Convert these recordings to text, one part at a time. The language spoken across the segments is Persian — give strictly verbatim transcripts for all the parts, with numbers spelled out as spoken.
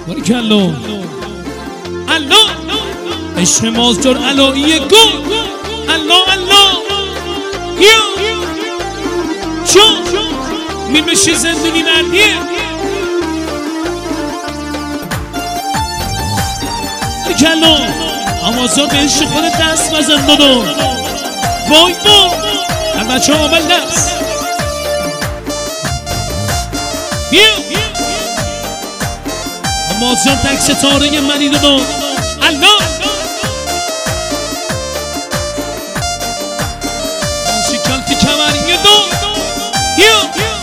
بارکالله الله عشق مازجار علایی گل الله الله یا چون میمشه زندگی مردیه بارکالله آمازار به عشق خود دست بزن دادو وای با هر بچه ها آمل دست بیا آمازار تک ستاره منی دادو الله شکلتی کمری دو بیا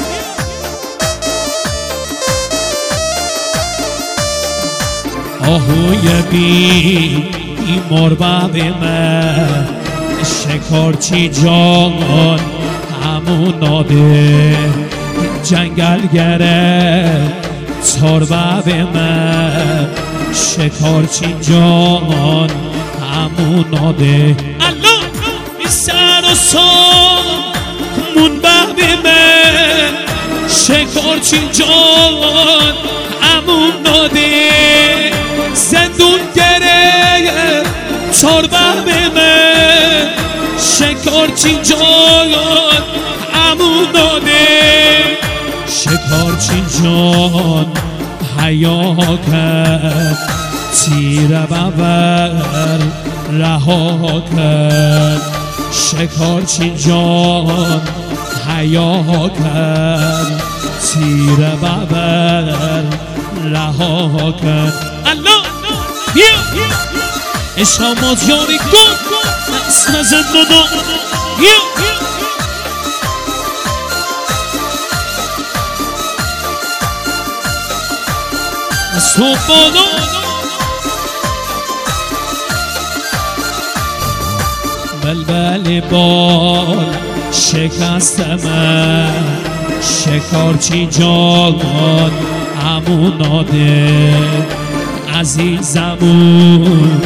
آهوی بی بیمار باب من شکارچی جان همون ناده جنگل گره تار باب من شکارچی جان همون ناده الله بی سر و سامون باب من شکارچی جان همون ناده زندون گره تار باب من شکارچی جان همون داده شکارچی جان حیا کرد تیر ببر رها کرد شکارچی جان حیا کرد تیر ببر رها کرد الله بیا عشق مازیاری گل اسم زندگی بیا از تو بالا بلبل بال شکست من شکارچی جان همون ناده عزیزمون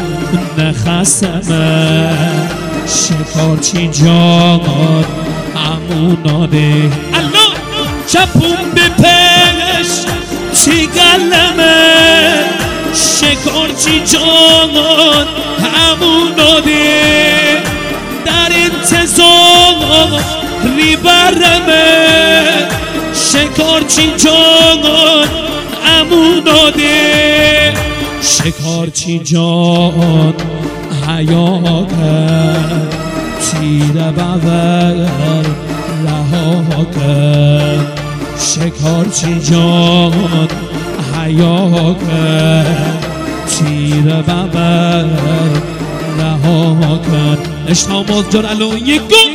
نخستم شکارچی جان همون ناده الله چپون به پش چی گلمه شکارچی جان همون ناده در انتظار ریبرمه شکارچی جان همون ناده شکارچی جان حیا کرد تیر ببر رها کرد شکارچی جان حیا کرد تیر ببر رها کرد عشق مازجار علایی گل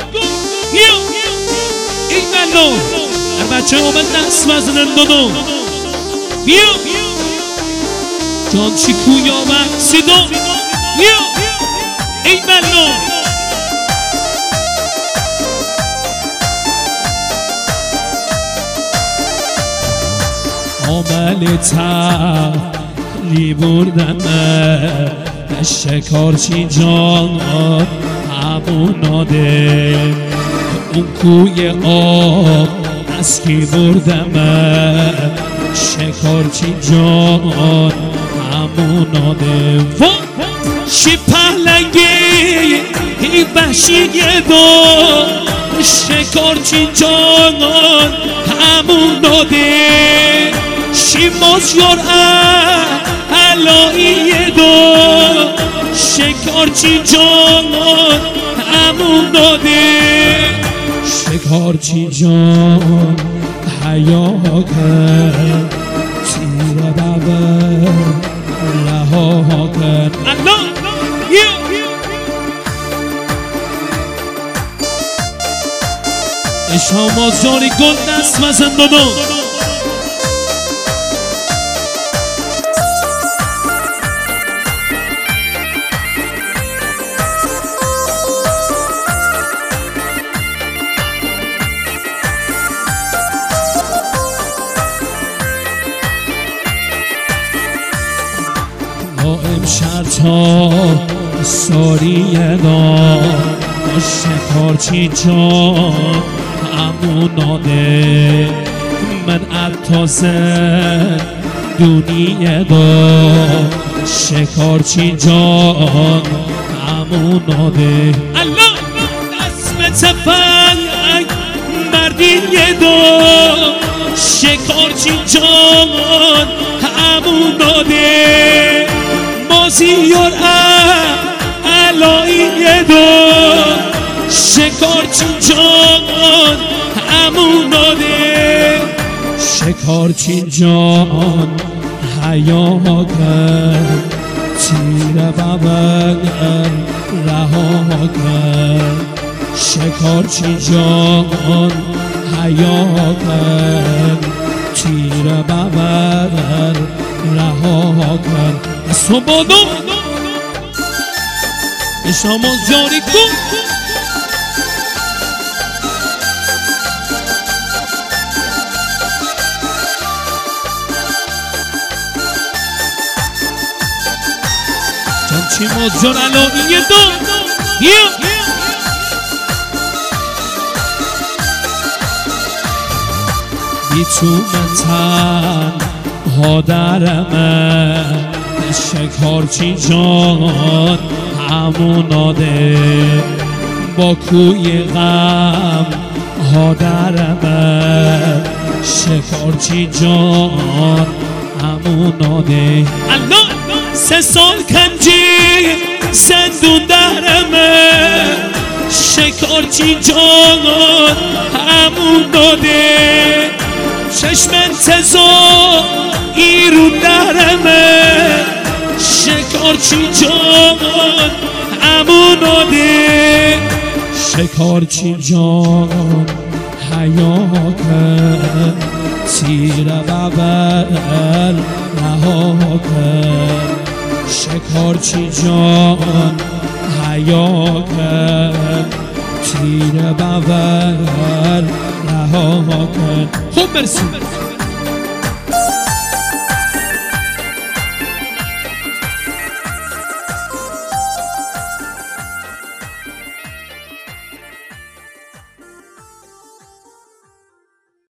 ای ملو هر بچه ها من دست بزنن دادو بیا جان چی کویا مقصیدو بیا ای ملو آمل تری بردم شکارچی جان همون ناده اون کوی آب از کی بردم شکارچی جان همون ناده و شی پهلنگی ای وحشی دو شکارچی جان همون ناده شی مازیار علایی دو شکارچی جان همون ناده شکارچی جان حیا کرد تیر ببر رها کرد الله عشق مازیاری گل دست بزن دادو دائم شرطا ساریه دا شکارچی جان همون ناده من عطازه دنیا دا شکارچی جان همون ده الله اسم تفنگ مردی دا شکارچی جان همون ده مازیار علایی دا شکارچی جان همون ده شکارچی جان حیا کرد تیر ببر رها کرد شکارچی جان حیا کرد تیر ببر رها کرد سبادو شما جاری کن چی مزجان علایه دو بیتونه تن ها درمه شکارچی جان هموناده با کوی غم ها درمه شکارچی جان هموناده الله سه سال کنجی زندون درمه شکارچی جان همون داده چشم انتظار ایرون درمه شکارچی جان همون داده شکارچی جان حیا کرد تیر ببر رها کرد شکارچی جان حیا کرد تیر ببر رها کرد. خب مرسی.